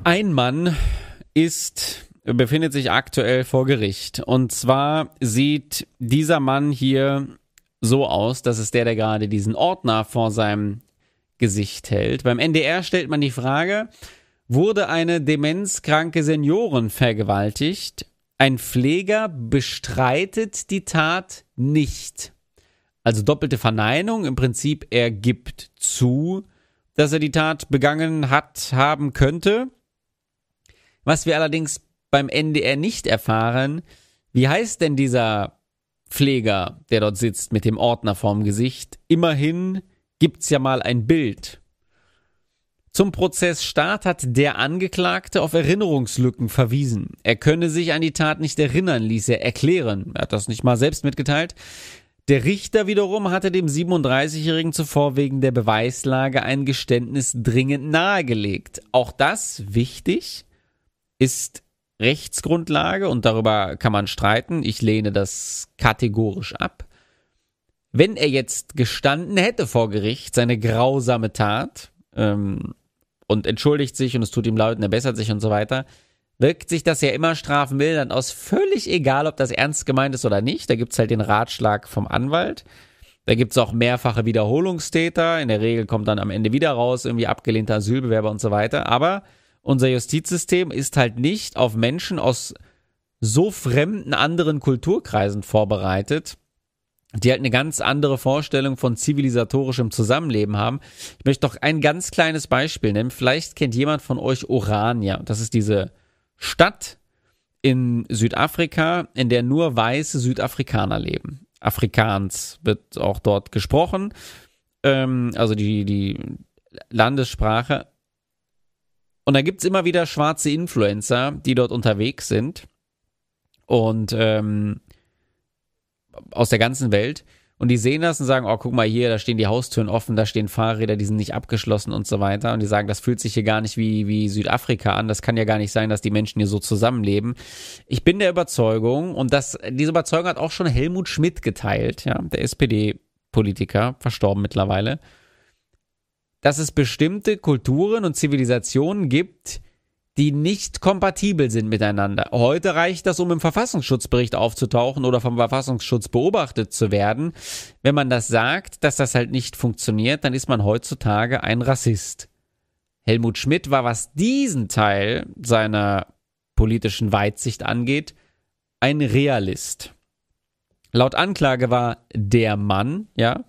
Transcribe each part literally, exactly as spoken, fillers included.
Ein Mann ist, befindet sich aktuell vor Gericht. Und zwar sieht dieser Mann hier so aus, das ist der, der gerade diesen Ordner vor seinem Gesicht hält. Beim N D R stellt man die Frage, wurde eine demenzkranke Seniorin vergewaltigt? Ein Pfleger bestreitet die Tat nicht. Also doppelte Verneinung, im Prinzip er gibt zu, dass er die Tat begangen hat, haben könnte. Was wir allerdings beim N D R nicht erfahren, wie heißt denn dieser Pfleger, der dort sitzt mit dem Ordner vorm Gesicht? Immerhin gibt's ja mal ein Bild. Zum Prozessstart hat der Angeklagte auf Erinnerungslücken verwiesen. Er könne sich an die Tat nicht erinnern, ließ er erklären. Er hat das nicht mal selbst mitgeteilt. Der Richter wiederum hatte dem siebenunddreißigjährigen zuvor wegen der Beweislage ein Geständnis dringend nahegelegt. Auch das, wichtig, ist Rechtsgrundlage und darüber kann man streiten. Ich lehne das kategorisch ab. Wenn er jetzt gestanden hätte vor Gericht, seine grausame Tat, ähm, und entschuldigt sich und es tut ihm leid und er bessert sich und so weiter, wirkt sich das ja immer strafmildernd aus. Völlig egal, ob das ernst gemeint ist oder nicht. Da gibt es halt den Ratschlag vom Anwalt. Da gibt es auch mehrfache Wiederholungstäter. In der Regel kommt dann am Ende wieder raus, irgendwie abgelehnter Asylbewerber und so weiter. Aber unser Justizsystem ist halt nicht auf Menschen aus so fremden anderen Kulturkreisen vorbereitet, die halt eine ganz andere Vorstellung von zivilisatorischem Zusammenleben haben. Ich möchte doch ein ganz kleines Beispiel nennen. Vielleicht kennt jemand von euch Orania. Das ist diese Stadt in Südafrika, in der nur weiße Südafrikaner leben. Afrikaans wird auch dort gesprochen. Ähm, also die, die Landessprache. Und da gibt's immer wieder schwarze Influencer, die dort unterwegs sind. Und ähm, aus der ganzen Welt. Und die sehen das und sagen, oh, guck mal hier, da stehen die Haustüren offen, da stehen Fahrräder, die sind nicht abgeschlossen und so weiter. Und die sagen, das fühlt sich hier gar nicht wie, wie Südafrika an. Das kann ja gar nicht sein, dass die Menschen hier so zusammenleben. Ich bin der Überzeugung, und das, diese Überzeugung hat auch schon Helmut Schmidt geteilt, ja, der S P D-Politiker, verstorben mittlerweile, dass es bestimmte Kulturen und Zivilisationen gibt, die nicht kompatibel sind miteinander. Heute reicht das, um im Verfassungsschutzbericht aufzutauchen oder vom Verfassungsschutz beobachtet zu werden. Wenn man das sagt, dass das halt nicht funktioniert, dann ist man heutzutage ein Rassist. Helmut Schmidt war, was diesen Teil seiner politischen Weitsicht angeht, ein Realist. Laut Anklage war der Mann, ja,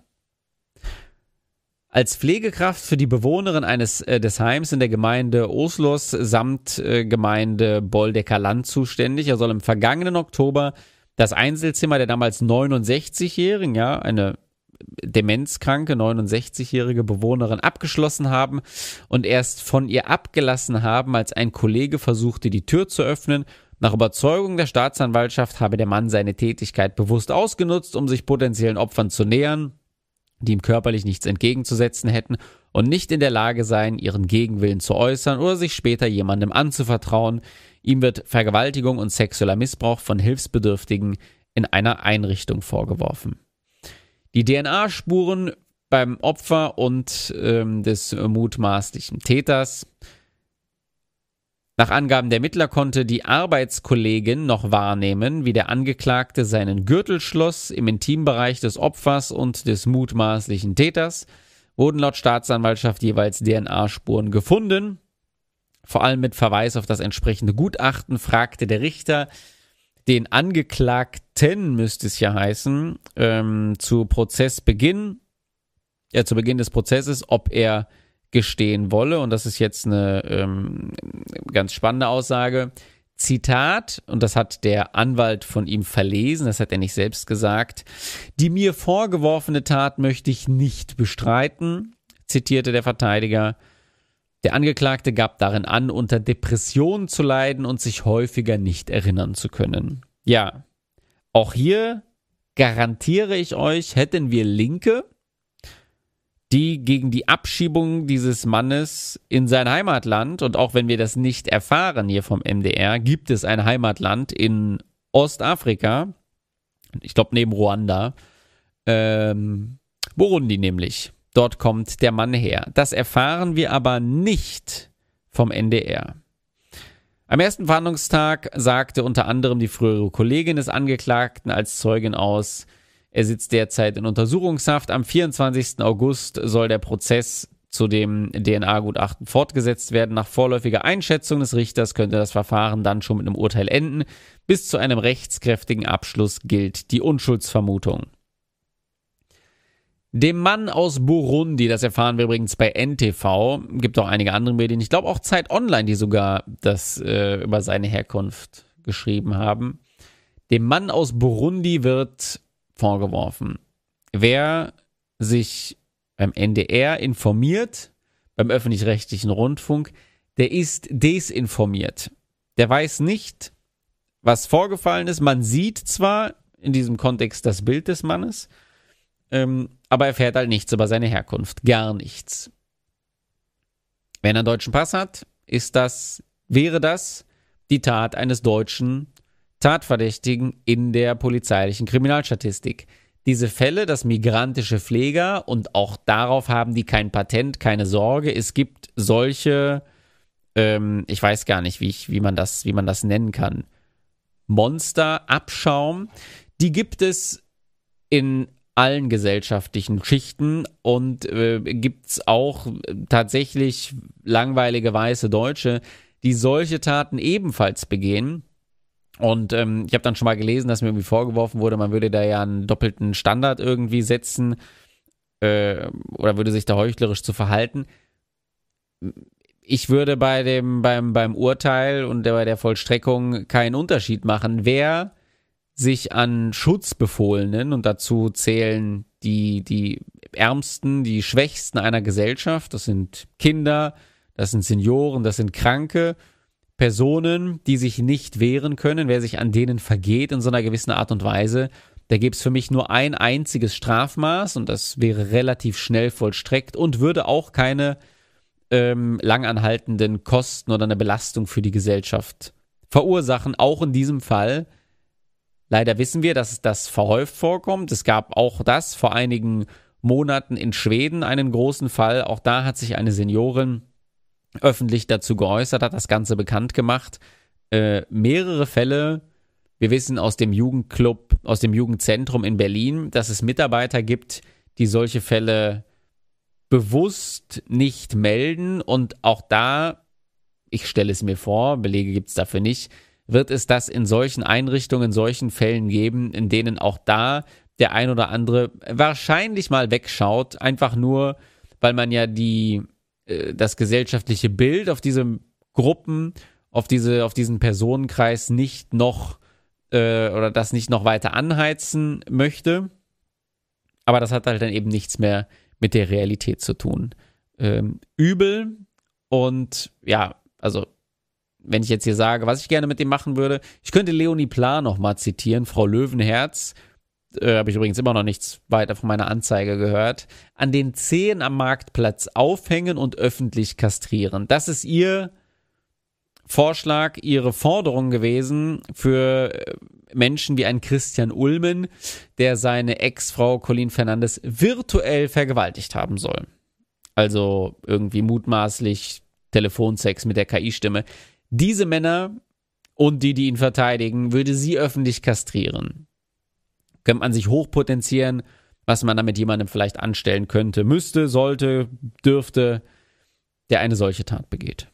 als Pflegekraft für die Bewohnerin eines äh, des Heims in der Gemeinde Oslos samt äh, Gemeinde Boldecker Land zuständig. Er soll im vergangenen Oktober das Einzelzimmer der damals neunundsechzigjährigen, ja, eine demenzkranke neunundsechzigjährige Bewohnerin abgeschlossen haben und erst von ihr abgelassen haben, als ein Kollege versuchte, die Tür zu öffnen. Nach Überzeugung der Staatsanwaltschaft habe der Mann seine Tätigkeit bewusst ausgenutzt, um sich potenziellen Opfern zu nähern, die ihm körperlich nichts entgegenzusetzen hätten und nicht in der Lage seien, ihren Gegenwillen zu äußern oder sich später jemandem anzuvertrauen. Ihm wird Vergewaltigung und sexueller Missbrauch von Hilfsbedürftigen in einer Einrichtung vorgeworfen. Die D N A-Spuren beim Opfer und ähm, des mutmaßlichen Täters. Nach Angaben der Ermittler konnte die Arbeitskollegin noch wahrnehmen, wie der Angeklagte seinen Gürtel schloss. Im Intimbereich des Opfers und des mutmaßlichen Täters wurden laut Staatsanwaltschaft jeweils D N A-Spuren gefunden. Vor allem mit Verweis auf das entsprechende Gutachten fragte der Richter den Angeklagten, müsste es ja heißen, ähm, zu Prozessbeginn, ja, zu Beginn des Prozesses, ob er gestehen wolle. Und das ist jetzt eine ähm, ganz spannende Aussage. Zitat, und das hat der Anwalt von ihm verlesen, das hat er nicht selbst gesagt: Die mir vorgeworfene Tat möchte ich nicht bestreiten, zitierte der Verteidiger. Der Angeklagte gab darin an, unter Depressionen zu leiden und sich häufiger nicht erinnern zu können. Ja, auch hier garantiere ich euch, hätten wir Linke, die gegen die Abschiebung dieses Mannes in sein Heimatland, und auch wenn wir das nicht erfahren hier vom M D R, gibt es ein Heimatland in Ostafrika, ich glaube neben Ruanda, ähm, Burundi nämlich. Dort kommt der Mann her. Das erfahren wir aber nicht vom N D R. Am ersten Verhandlungstag sagte unter anderem die frühere Kollegin des Angeklagten als Zeugin aus. Er sitzt derzeit in Untersuchungshaft. Am vierundzwanzigsten August soll der Prozess zu dem D N A-Gutachten fortgesetzt werden. Nach vorläufiger Einschätzung des Richters könnte das Verfahren dann schon mit einem Urteil enden. Bis zu einem rechtskräftigen Abschluss gilt die Unschuldsvermutung. Dem Mann aus Burundi, das erfahren wir übrigens bei N T V, gibt auch einige andere Medien, ich glaube auch Zeit Online, die sogar das äh, über seine Herkunft geschrieben haben. Dem Mann aus Burundi wird vorgeworfen, wer sich beim N D R informiert, beim öffentlich-rechtlichen Rundfunk, der ist desinformiert. Der weiß nicht, was vorgefallen ist. Man sieht zwar in diesem Kontext das Bild des Mannes, ähm, aber er erfährt halt nichts über seine Herkunft. Gar nichts. Wenn er einen deutschen Pass hat, ist das, wäre das die Tat eines deutschen Tatverdächtigen in der polizeilichen Kriminalstatistik. Diese Fälle, das migrantische Pfleger, und auch darauf haben die kein Patent, keine Sorge. Es gibt solche, ähm, ich weiß gar nicht, wie, ich, wie, man das, wie man das nennen kann, Monster, Abschaum, die gibt es in allen gesellschaftlichen Schichten und äh, gibt es auch tatsächlich langweilige weiße Deutsche, die solche Taten ebenfalls begehen. Und ähm, ich habe dann schon mal gelesen, dass mir irgendwie vorgeworfen wurde, man würde da ja einen doppelten Standard irgendwie setzen äh, oder würde sich da heuchlerisch zu verhalten. Ich würde bei dem beim beim Urteil und bei der Vollstreckung keinen Unterschied machen. Wer sich an Schutzbefohlenen, und dazu zählen die, die Ärmsten, die Schwächsten einer Gesellschaft, das sind Kinder, das sind Senioren, das sind Kranke, Personen, die sich nicht wehren können, wer sich an denen vergeht in so einer gewissen Art und Weise, da gäbe es für mich nur ein einziges Strafmaß und das wäre relativ schnell vollstreckt und würde auch keine ähm, langanhaltenden Kosten oder eine Belastung für die Gesellschaft verursachen, auch in diesem Fall. Leider wissen wir, dass das verhäuft vorkommt. Es gab auch das vor einigen Monaten in Schweden einen großen Fall. Auch da hat sich eine Seniorin öffentlich dazu geäußert, hat das Ganze bekannt gemacht. Äh, mehrere Fälle, wir wissen aus dem Jugendclub, aus dem Jugendzentrum in Berlin, dass es Mitarbeiter gibt, die solche Fälle bewusst nicht melden. Und auch da, ich stelle es mir vor, Belege gibt es dafür nicht, wird es das in solchen Einrichtungen, in solchen Fällen geben, in denen auch da der ein oder andere wahrscheinlich mal wegschaut, einfach nur, weil man ja die, äh, das gesellschaftliche Bild auf diese Gruppen, auf diese, auf diesen Personenkreis nicht noch äh, oder das nicht noch weiter anheizen möchte. Aber das hat halt dann eben nichts mehr mit der Realität zu tun. Ähm, übel und ja, also wenn ich jetzt hier sage, was ich gerne mit dem machen würde, ich könnte Leonie Pla nochmal zitieren, Frau Löwenherz, äh, habe ich übrigens immer noch nichts weiter von meiner Anzeige gehört, an den Zehen am Marktplatz aufhängen und öffentlich kastrieren. Das ist ihr Vorschlag, ihre Forderung gewesen für Menschen wie ein Christian Ulmen, der seine Ex-Frau Colleen Fernandes virtuell vergewaltigt haben soll. Also irgendwie mutmaßlich Telefonsex mit der K I-Stimme. Diese Männer und die, die ihn verteidigen, würde sie öffentlich kastrieren. Könnte man sich hochpotenzieren, was man da mit jemandem vielleicht anstellen könnte, müsste, sollte, dürfte, der eine solche Tat begeht.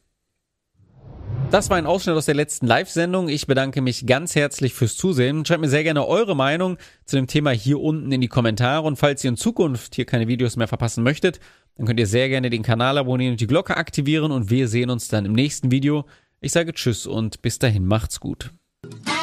Das war ein Ausschnitt aus der letzten Live-Sendung. Ich bedanke mich ganz herzlich fürs Zusehen. Schreibt mir sehr gerne eure Meinung zu dem Thema hier unten in die Kommentare. Und falls ihr in Zukunft hier keine Videos mehr verpassen möchtet, dann könnt ihr sehr gerne den Kanal abonnieren und die Glocke aktivieren. Und wir sehen uns dann im nächsten Video. Ich sage Tschüss und bis dahin macht's gut.